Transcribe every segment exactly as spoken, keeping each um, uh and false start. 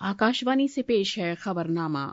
आकाशवाणी से पेश है खबरनामा।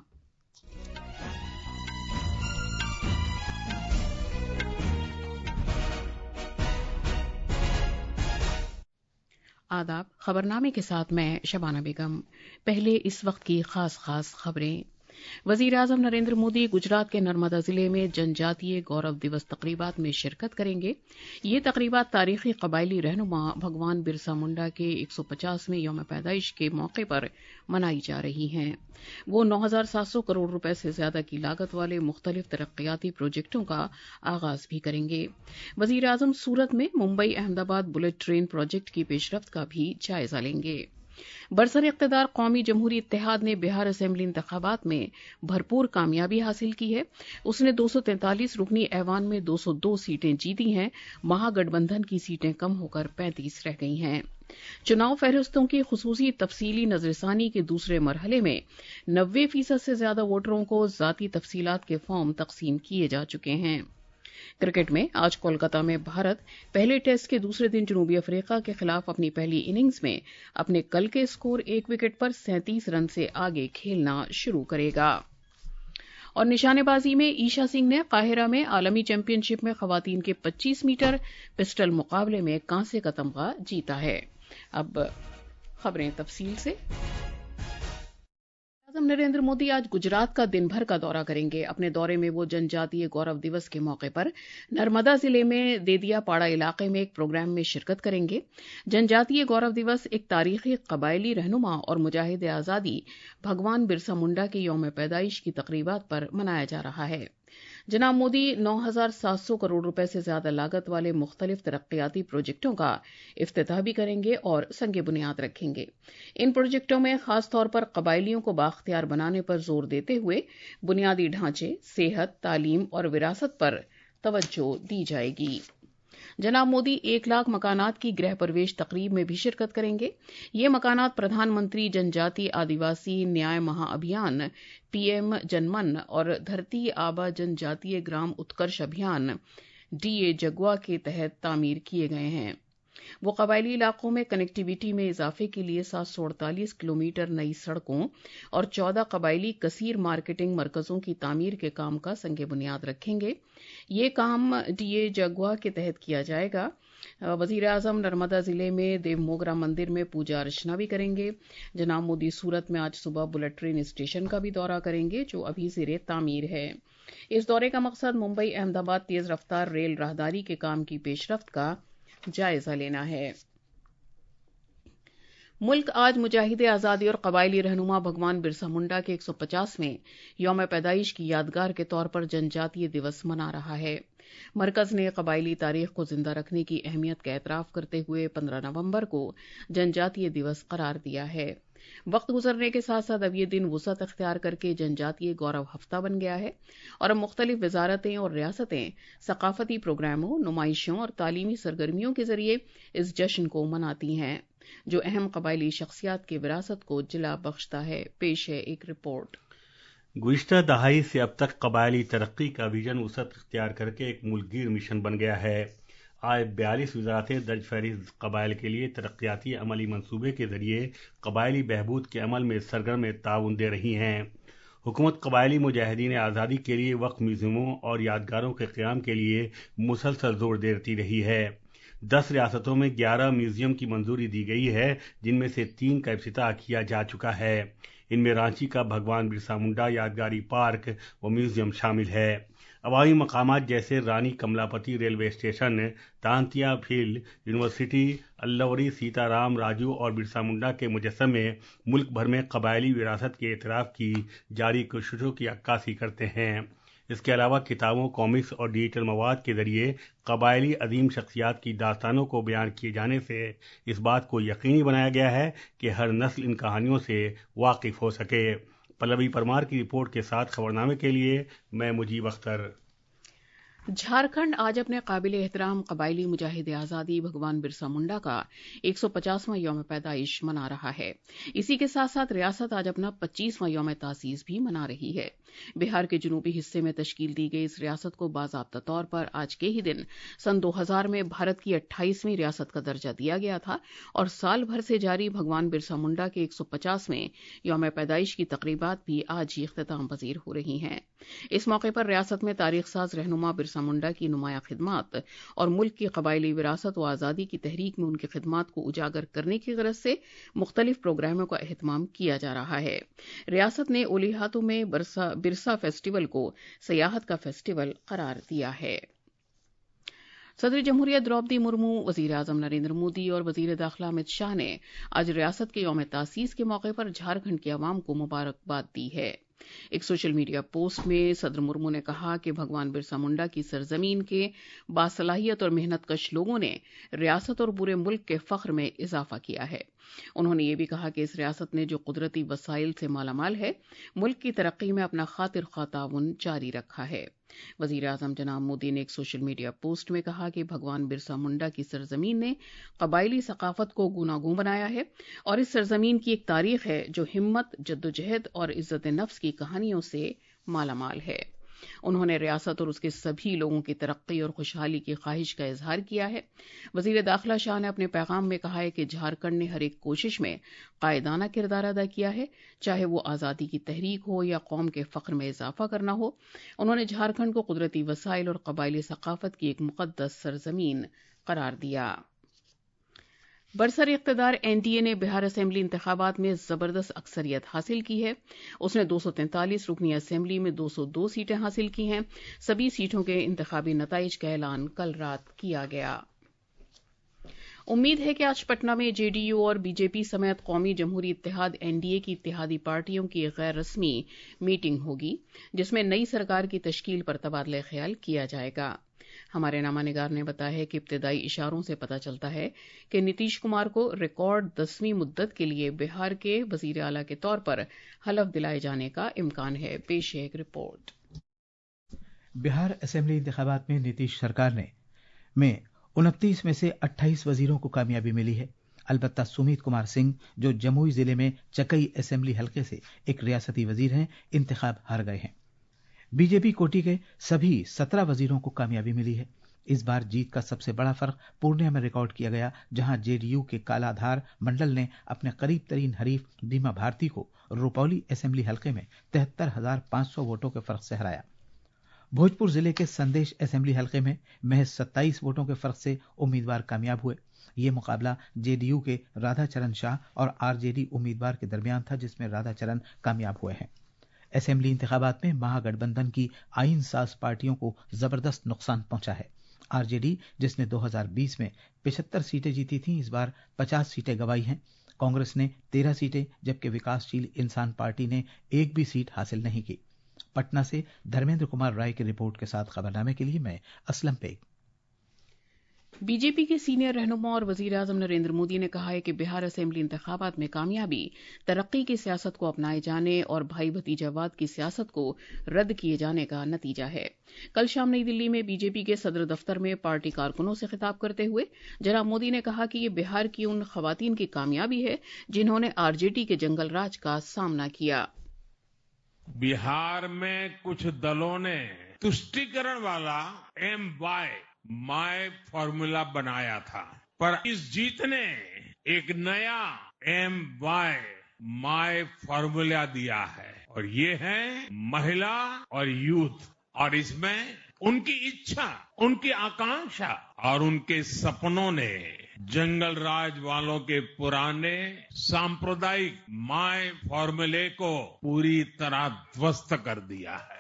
आदाब। खबरनामे के साथ मैं शबाना बेगम। पहले इस वक्त की खास खास खबरें। वजीर आजम नरेंद्र मोदी गुजरात के नर्मदा जिले में जनजातीय गौरव दिवस तकरीबात में शिरकत करेंगे। ये तकरीबात तारीखी कबायली रहनुमा भगवान बिरसा मुंडा के एक सौ पचासवें यौम पैदाइश के मौके पर मनाई जा रही हैं। वो नौ हजार सात सौ करोड़ रुपए से ज्यादा की लागत वाले मुख्तलिफ तरक्याती प्रोजेक्टों का आगाज भी करेंगे। वजीर आजम सूरत में Mumbai Ahmedabad bullet train project की पेशरफ्त का भी जायजा लेंगे। बरसर इक़्तिदार कौमी जमहूरी इत्तेहाद ने बिहार असेंबली इंतखाबात में भरपूर कामयाबी हासिल की है। उसने दो सौ तैंतालीस रुकनी ऐवान में दो सौ दो सीटें जीती हैं। महागठबंधन की सीटें कम होकर पैंतीस रह गई हैं। चुनाव फहरिस्तों की खुसूसी तफसीली नजरसानी के दूसरे मरहले में नब्बे फीसद से ज्यादा वोटरों को जाती तफसीलात के फॉर्म तकसीम किए जा चुके हैं। क्रिकेट में आज कोलकाता में भारत पहले टेस्ट के दूसरे दिन जनूबी अफ्रीका के खिलाफ अपनी पहली इनिंग्स में अपने कल के स्कोर एक विकेट पर सैंतीस रन से आगे खेलना शुरू करेगा। और निशानेबाजी में ईशा सिंह ने काहिरा में आलमी चैंपियनशिप में खवातीन के पच्चीस मीटर पिस्टल मुकाबले में कांसे का तमगा जीता है। अब खबरें तफसील से। आजम नरेंद्र मोदी आज गुजरात का दिन भर का दौरा करेंगे। अपने दौरे में वो जनजातीय गौरव दिवस के मौके पर नर्मदा जिले में देदियापाड़ा इलाके में एक प्रोग्राम में शिरकत करेंगे। जनजातीय गौरव दिवस एक तारीखी कबायली रहनुमा और मुजाहिद आज़ादी भगवान बिरसा मुंडा के यौम पैदाइश की तकरीबात पर मनाया जा रहा है। जनाब मोदी नौ हजार सात सौ करोड़ रुपए से ज्यादा लागत वाले मुख्तलिफ तरक्याती प्रोजेक्टों का इफ्तिताह भी करेंगे और संगे बुनियाद रखेंगे। इन प्रोजेक्टों में खास तौर पर कबायलियों को बाख्तियार बनाने पर जोर देते हुए बुनियादी ढांचे, सेहत, तालीम और विरासत पर तवज्जो दी जाएगी। जनाब मोदी एक लाख मकानात की गृह प्रवेश तकरीब में भी शिरकत करेंगे। ये मकानात प्रधानमंत्री जनजातीय आदिवासी न्याय महाअभियान पीएम जनमन और धरती आबा जनजातीय ग्राम उत्कर्ष अभियान डीए जगुआ के तहत तामीर किए गए हैं। वो कबायली इलाकों में कनेक्टिविटी में इजाफे के लिए सात सौ अड़तालीस किलोमीटर नई सड़कों और चौदह कबायली कसीर मार्केटिंग मरकजों की तामीर के काम का संगे बुनियाद रखेंगे। ये काम डीए जगुआ के तहत किया जाएगा। वजीर आजम नर्मदा जिले में देवमोगरा मंदिर में पूजा अर्चना भी करेंगे। जनाब मोदी सूरत में आज सुबह बुलेट ट्रेन स्टेशन का भी दौरा करेंगे जो अभी ज़ेरे तामीर है। इस दौरे का मकसद मुंबई अहमदाबाद तेज रफ्तार रेल राहदारी के काम की पेशरफ्त का जायजा लेना है। मुल्क आज मुजाहिद आज़ादी और कबायली रहनुमा भगवान बिरसा मुंडा के एक सौ पचासवें यौम पैदाइश की यादगार के तौर पर जनजातीय दिवस मना रहा है। मरकज ने कबायली तारीख को जिंदा रखने की अहमियत का एतराफ करते हुए पंद्रह नवंबर को जनजातीय दिवस करार दिया है। वक्त गुजरने के साथ साथ अब ये दिन वुसअत अख्तियार करके जनजातीय गौरव हफ्ता बन गया है और अब मुख्तलिफ वजारतें और रियासतें सकाफती प्रोग्रामों, नुमाइशों और तालीमी सरगर्मियों के जरिए इस जश्न को मनाती हैं जो अहम कबायली शख्सियात की विरासत को जिला बख्शता है। पेश है एक रिपोर्ट। गुज़िश्ता दहाई से अब तक कबायली तरक्की का विजन वुसअत इख्तियार करके एक मुल्कगीर मिशन बन गया है। आज बयालीस वजारतें दर्ज फहरिस्त कबाइल के लिए तरक्याती अमली मंसूबे के जरिए कबायली बहबूद के अमल में सरगर्म ताउन दे रही हैं। हुकूमत कबायली मुजाहिदीन आज़ादी के लिए वक्फ म्यूजियमों और यादगारों के क़याम के लिए मुसलसल जोर देती रही है। दस रियासतों में ग्यारह म्यूजियम की मंजूरी दी गई है जिनमें से तीन का इफ्तिताह किया जा चुका है। इनमें रांची का भगवान बिरसा मुंडा यादगारी पार्क व म्यूजियम शामिल है। अवामी मकामात जैसे Rani Kamlapati railway station, Tantya field, university, Alluri Sitarama Raju और बिरसा मुंडा के मुजस्समे मुल्क भर में कबायली विरासत के एतराफ़ की जारी कोशिशों की अक्कासी करते हैं। इसके अलावा किताबों, कॉमिक्स और डिजिटल मवाद के जरिए कबायली अजीम शख्सियात की दास्तानों को बयान किए जाने से इस बात को यकीनी बनाया गया है कि हर नस्ल इन कहानियों से वाकिफ हो सके। पल्लवी परमार की रिपोर्ट के साथ खबरनामे के लिए मैं मुजीब अख्तर। झारखंड आज अपने काबिल एहतराम कबायली मुजाहिद आज़ादी भगवान बिरसा मुंडा का एक सौ पचासवां यौम पैदाइश मना रहा है। इसी के साथ साथ रियासत आज अपना पच्चीसवां यौम तासीस भी मना रही है। बिहार के जनूबी हिस्से में तश्कील दी गई इस रियासत को बाज़ाब्ता तौर पर आज के ही दिन सन दो हज़ार में भारत की अट्ठाईसवीं रियासत का दर्जा दिया गया था और साल भर से जारी भगवान बिरसा मुंडा के एक सौ पचासवें यौम पैदाइश की तकरीबात भी आज ही इख्तिताम पजीर हो रही हैं। इस मौके पर रियासत में तारीख साज रहनुमा बिरसा मुंडा की नुमाया खिदमात और मुल्क की कबायली विरासत व आज़ादी की तहरीक में उनकी खिदमात को उजागर करने की गरज से मुख्तलिफ प्रोग्रामों का एहतमाम किया जा रहा है। रियासत ने ओलिहातू में बिरसा, बिरसा फेस्टिवल को सयाहत का फेस्टिवल करार दिया है। सदर जमहूरियत द्रौपदी मुर्मू, वजीर आजम नरेंद्र मोदी और वजीर दाखिला अमित शाह ने आज रियासत के यौम तासीस के मौके पर झारखंड की आवाम को मुबारकबाद दी है। एक सोशल मीडिया पोस्ट में सदर मुर्मू ने कहा कि भगवान बिरसा मुंडा की सरजमीन के बासलाहियत और मेहनतकश लोगों ने रियासत और पूरे मुल्क के फख्र में इजाफा किया है। उन्होंने ये भी कहा कि इस रियासत ने जो कुदरती वसाइल से मालामाल है, मुल्क की तरक्की में अपना खातिर खा ताउन जारी रखा है। वजीर आजम जनाब मोदी ने एक सोशल मीडिया पोस्ट में कहा कि भगवान बिरसा मुंडा की सरजमीन ने कबायली सकाफत को गूनागूं बनाया है और इस सरजमीन की एक तारीख है जो हिम्मत, जद्दोजहद और इज्जत नफ्स की कहानियों से मालामाल है। उन्होंने रियासत और उसके सभी लोगों की तरक्की और खुशहाली की ख्वाहिश का इजहार किया है। वजीर दाखिला शाह ने अपने पैगाम में कहा है कि झारखंड ने हर एक कोशिश में कायदाना किरदार अदा किया है, चाहे वो आज़ादी की तहरीक हो या कौम के फ़ख्र में इजाफा करना हो। उन्होंने झारखंड को कुदरती वसाइल और कबायली सकाफत की एक मुक़द्दस सरजमीन करार दिया। बरसर इक़्तिदार एनडीए ने बिहार असेंबली इंतखाबात में जबरदस्त अक्सरियत हासिल की है। उसने दो सौ तैंतालीस रुकनी असेंबली में दो सौ दो सीटें हासिल की हैं। सभी सीटों के इंतखाबी नताइज का ऐलान कल रात किया गया। उम्मीद है कि आज पटना में जेडीयू और बीजेपी समेत कौमी जमहूरी इत्तेहाद एनडीए की इत्तेहादी पार्टियों की एक गैर रस्मी मीटिंग होगी, जिसमें नई सरकार की तश्कील पर तबादला ख्याल किया जाएगा। हमारे नामानिगार ने बताया है कि इब्तिदाई इशारों से पता चलता है कि नीतीश कुमार को रिकॉर्ड दसवीं मुद्दत के लिए बिहार के वजीर आला के तौर पर हलफ दिलाए जाने का इम्कान है। पेश है एक रिपोर्ट। बिहार असेंबली इंतखाबात में नीतीश सरकार ने में उनतीस में से अट्ठाईस वजीरों को कामयाबी मिली है। अलबत्ता सुमित कुमार सिंह, जो जमुई जिले में चकई असेंबली हलके से एक रियासती वजीर हैं, इंतखाब हार गए हैं। बीजेपी कोटी के सभी सत्रह वजीरों को कामयाबी मिली है। इस बार जीत का सबसे बड़ा फर्क पूर्णिया में रिकॉर्ड किया गया, जहां जेडीयू के कालाधार मंडल ने अपने करीब तरीन हरीफ बीमा भारती को रुपौली असेंबली हलके में तिहत्तर हजार पांच सौ वोटों के फर्क से हराया। भोजपुर जिले के संदेश असेंबली हलके में महज सत्ताईस वोटों के फर्क से उम्मीदवार कामयाब हुए। ये मुकाबला जेडीयू के राधाचरण शाह और आरजेडी उम्मीदवार के दरमियान था, जिसमें राधाचरण कामयाब हुए हैं। असेंबली इंतखाबात में महागठबंधन की आइन साज पार्टियों को जबरदस्त नुकसान पहुंचा है। आरजेडी, जिसने दो हज़ार बीस में पचहत्तर सीटें जीती थीं, इस बार पचास सीटें गंवाई हैं। कांग्रेस ने तेरह सीटें, जबकि विकासशील इंसान पार्टी ने एक भी सीट हासिल नहीं की। पटना से धर्मेंद्र कुमार राय की रिपोर्ट के साथ खबरनामे के लिए मैं असलम पेग। बीजेपी के सीनियर रहनुमा और वजीर आजम नरेंद्र मोदी ने कहा है कि बिहार असेंबली इंतखाबात में कामयाबी तरक्की की सियासत को अपनाए जाने और भाई भतीजावाद की सियासत को रद्द किए जाने का नतीजा है। कल शाम नई दिल्ली में बीजेपी के सदर दफ्तर में पार्टी कारकुनों से खिताब करते हुए जनाब मोदी ने कहा कि ये बिहार की उन खवातीन की कामयाबी है जिन्होंने आरजेडी के जंगल राज का सामना किया। बिहार में कुछ दलों ने तुष्टीकरण वाला एम वाई माय फॉर्मूला बनाया था, पर इस जीत ने एक नया एम वाई माय फॉर्मूला दिया है, और ये है महिला और यूथ। और इसमें उनकी इच्छा, उनकी आकांक्षा और उनके सपनों ने जंगल राज वालों के पुराने सांप्रदायिक माय फॉर्मूले को पूरी तरह ध्वस्त कर दिया है।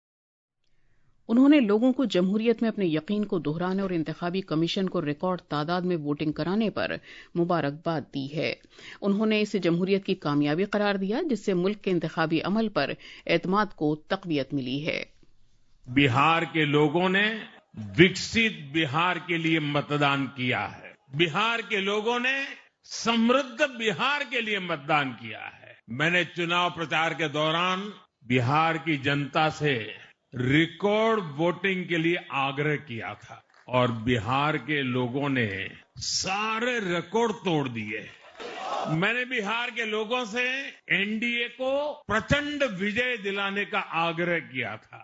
उन्होंने लोगों को जमहूरियत में अपने यकीन को दोहराने और इंतखाबी कमीशन को रिकॉर्ड तादाद में वोटिंग कराने पर मुबारकबाद दी है। उन्होंने इसे जमहूरियत की कामयाबी करार दिया, जिससे मुल्क के इंतखाबी अमल पर एतमाद को तकवीयत मिली है। बिहार के लोगों ने विकसित बिहार के लिए मतदान किया है। बिहार के लोगों ने समृद्ध बिहार के लिए मतदान किया है। मैंने चुनाव प्रचार के दौरान बिहार की जनता से रिकॉर्ड वोटिंग के लिए आग्रह किया था और बिहार के लोगों ने सारे रिकॉर्ड तोड़ दिए। मैंने बिहार के लोगों से एनडीए को प्रचंड विजय दिलाने का आग्रह किया था।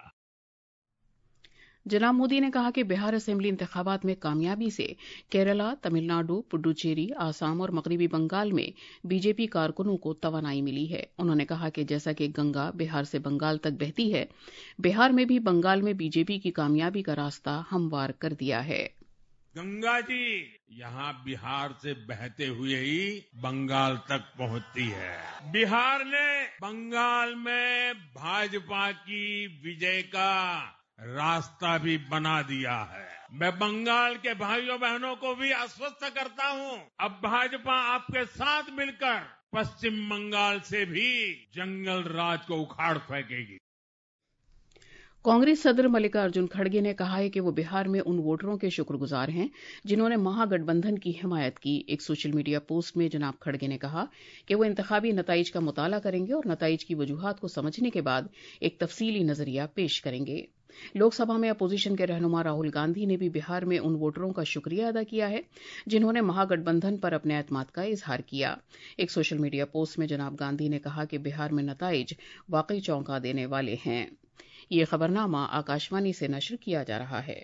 जनाब मोदी ने कहा कि बिहार असेंबली इंतखाबात में कामयाबी से केरला, तमिलनाडु, पुडुचेरी, आसाम और मगरबी बंगाल में बीजेपी कारकुनों को तवानाई मिली है। उन्होंने कहा कि जैसा कि गंगा बिहार से बंगाल तक बहती है, बिहार में भी बंगाल में बीजेपी की कामयाबी का रास्ता हमवार कर दिया है। गंगा जी यहाँ बिहार से बहते हुए ही बंगाल तक पहुंचती है। बिहार ने बंगाल में भाजपा की विजय का रास्ता भी बना दिया है। मैं बंगाल के भाइयों बहनों को भी आश्वस्त करता हूं, अब भाजपा आपके साथ मिलकर पश्चिम बंगाल से भी जंगल राज को उखाड़ फेंकेगी। कांग्रेस सदर मल्लिकार्जुन खड़गे ने कहा है कि वो बिहार में उन वोटरों के शुक्रगुजार हैं जिन्होंने महागठबंधन की हिमायत की। एक सोशल मीडिया पोस्ट में जनाब खड़गे ने कहा कि वो इंतखाबी नताइज का मुताला करेंगे और नताइज की वजूहात को समझने के बाद एक तफसीली नजरिया पेश करेंगे। लोकसभा में अपोजिशन के रहनुमा राहुल गांधी ने भी बिहार में उन वोटरों का शुक्रिया अदा किया है जिन्होंने महागठबंधन पर अपने एतमाद का इजहार किया। एक सोशल मीडिया पोस्ट में जनाब गांधी ने कहा कि बिहार में नताइज वाकई चौंका देने वाले हैं। ये खबरनामा आकाशवाणी से नश्र किया जा रहा है।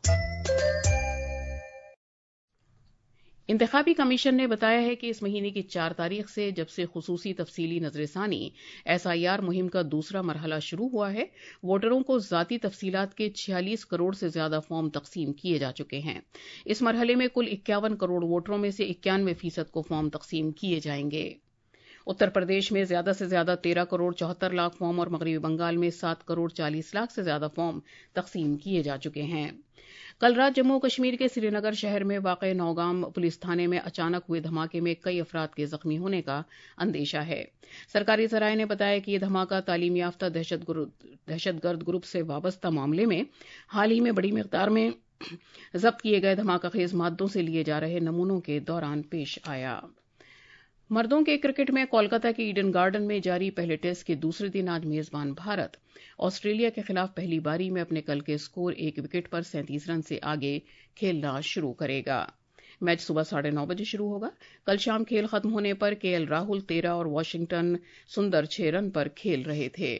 इंतखाबी कमीशन ने बताया है कि इस महीने की चार तारीख से जब से खुसूसी तफसीली नजरसानी एसआईआर मुहिम का दूसरा मरहला शुरू हुआ है, वोटरों को जाती तफसीलात के छियालीस करोड़ से ज्यादा फॉर्म तकसीम किए जा चुके हैं। इस मरहले में कुल इक्यावन करोड़ वोटरों में से इक्यानवे फीसद को फॉर्म तकसीम किए जाएंगे। उत्तर प्रदेश में ज्यादा से ज्यादा तेरह करोड़ चौहत्तर लाख फॉर्म और मगरबी बंगाल में सात करोड़ चालीस लाख से ज्यादा फॉर्म तकसीम किए जा चुके हैं। कल रात जम्मू कश्मीर के श्रीनगर शहर में वाक़ नौगाम पुलिस थाने में अचानक हुए धमाके में कई अफराद के जख्मी होने का अंदेशा है। सरकारी ज़राए ने बताया कि यह धमाका तालीम याफ्ता दहशतगर्द ग्रुप से वाबस्ता मामले में हाल ही में बड़ी मिकदार में जब्त किए गए धमाकाखेज मादों से लिए जा रहे नमूनों के दौरान पेश आया। मर्दों के क्रिकेट में कोलकाता के ईडन गार्डन में जारी पहले टेस्ट के दूसरे दिन आज मेजबान भारत ऑस्ट्रेलिया के खिलाफ पहली बारी में अपने कल के स्कोर एक विकेट पर सैंतीस रन से आगे खेलना शुरू करेगा। मैच सुबह साढ़े नौ बजे शुरू होगा। कल शाम खेल खत्म होने पर केएल राहुल तेरह और वाशिंगटन सुंदर छह रन पर खेल रहे थे।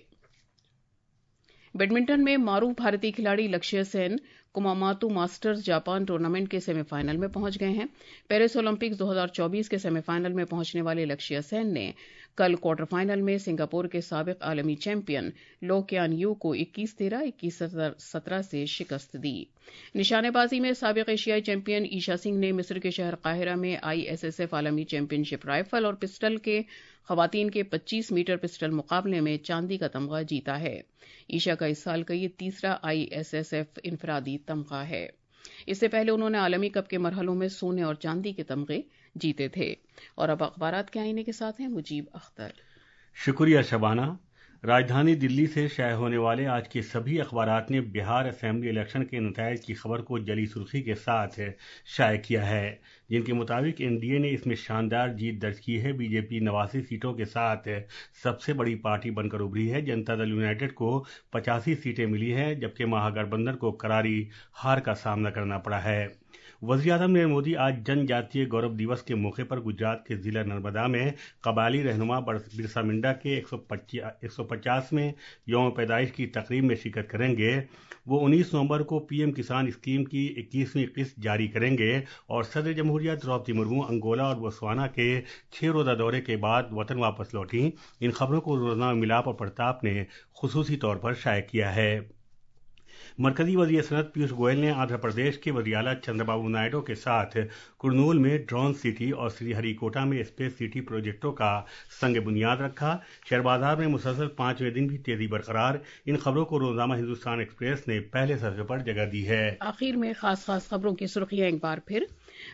बैडमिंटन में मारूफ भारतीय खिलाड़ी Lakshya Sen Kumamoto masters Japan tournament के सेमीफाइनल में पहुंच गए हैं। पेरिस ओलंपिक्स दो हज़ार चौबीस के सेमीफाइनल में पहुंचने वाले लक्ष्य सेन ने कल क्वार्टर फाइनल में सिंगापुर के साबिक आलमी चैंपियन लो क्यान यू को इक्कीस तेरह इक्कीस सत्रह से शिकस्त दी। निशानेबाजी में साबिक एशियाई चैंपियन ईशा सिंह ने मिस्र के शहर काहिरा में आईएसएसएफ आलमी चैंपियनशिप राइफल और पिस्टल के खवातीन के पच्चीस मीटर पिस्टल मुकाबले में चांदी का तमगा जीता है। ईशा का इस साल का ये तीसरा आईएसएसएफ इनफरादी तमगा है। इससे पहले उन्होंने आलमी कप के मरहलों में सोने और चांदी के तमगे जीते थे। और अब अखबारात के आईने के साथ हैं मुजीब अख्तर। शुक्रिया शबाना। राजधानी दिल्ली से शाये होने वाले आज के सभी अखबारात ने बिहार असेंबली इलेक्शन के नताइज की खबर को जली सुर्खी के साथ शाये किया है, जिनके मुताबिक एनडीए ने इसमें शानदार जीत दर्ज की है। बीजेपी नवासी सीटों के साथ सबसे बड़ी पार्टी बनकर उभरी है। जनता दल यूनाइटेड को पचासी सीटें मिली है, जबकि महागठबंधन को करारी हार का सामना करना पड़ा है। वज़ीर आज़म नरेंद्र मोदी आज जनजातीय गौरव दिवस के मौके पर गुजरात के जिला नर्मदा में कबायली रहनुमा बिरसा मुंडा के एक सौ पचासवें यौम पैदाइश की तकरीब में शिरकत करेंगे। वो उन्नीस नवंबर को पीएम किसान स्कीम की इक्कीसवीं किस्त जारी करेंगे और सदर जमहूरिया द्रौपदी मुर्मू अंगोला और बोत्सवाना के छह रोजा दौरे के बाद वतन वापस लौटी। इन खबरों को रोजाना मिलाप और प्रताप ने खुसूसी तौर पर शाये किया है। मरकजी वज़ीर सनअत पीयूष गोयल ने आंध्र प्रदेश के वडियाला चंद्रबाबू नायडू के साथ कुर्नूल में ड्रोन सिटी और श्रीहरिकोटा में स्पेस सिटी प्रोजेक्टों का संग बुनियाद रखा। शेयर बाजार में मुसलसल पांचवें दिन भी तेजी बरकरार। इन खबरों को रोजाना हिंदुस्तान एक्सप्रेस ने पहले सफ़े पर जगह दी है। आखिर में खास खास खबरों की सुर्खियां एक बार फिर।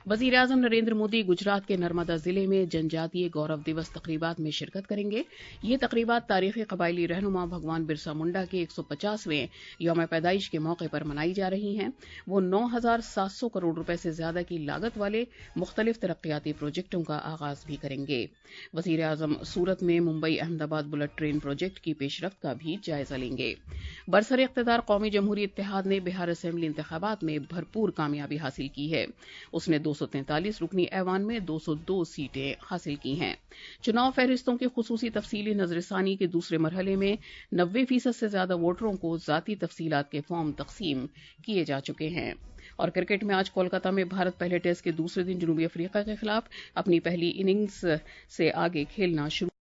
वजीर आजम नरेंद्र मोदी गुजरात के नर्मदा जिले में जनजातीय गौरव दिवस तकरीबात में शिरकत करेंगे। ये तकरीबात तारीखी कबायली रहनुमा भगवान बिरसा मुंडा के एक सौ पचासवें यौम पैदाइश के मौके पर मनाई जा रही हैं। वो नौ हजार सात सौ करोड़ रुपए से ज्यादा की लागत वाले मुख्तलिफ तरक्याती प्रोजेक्टों का आगाज भी करेंगे। वजीर आजम सूरत में Mumbai Ahmedabad bullet train project की पेशरफ्त का भी जायजा लेंगे। बरसर इख्तियार कौमी जमहूरी इत्तेहाद ने बिहार असेंबली इंतखाबात में भरपूर कामयाबी हासिल की है। उसने दो सौ तैंतालीस रुकनी ऐवान में दो सौ दो सीटें हासिल की हैं। चुनाव फहरिस्तों की खुसूसी तफसीली नजरसानी के दूसरे मरहले में नब्बे फीसद से ज्यादा वोटरों को जाती तफसीलात के फॉर्म तकसीम किए जा चुके हैं। और क्रिकेट में आज कोलकाता में भारत पहले टेस्ट के दूसरे दिन जनूबी अफ्रीका के खिलाफ अपनी पहली इनिंग्स से आगे खेलना शुरू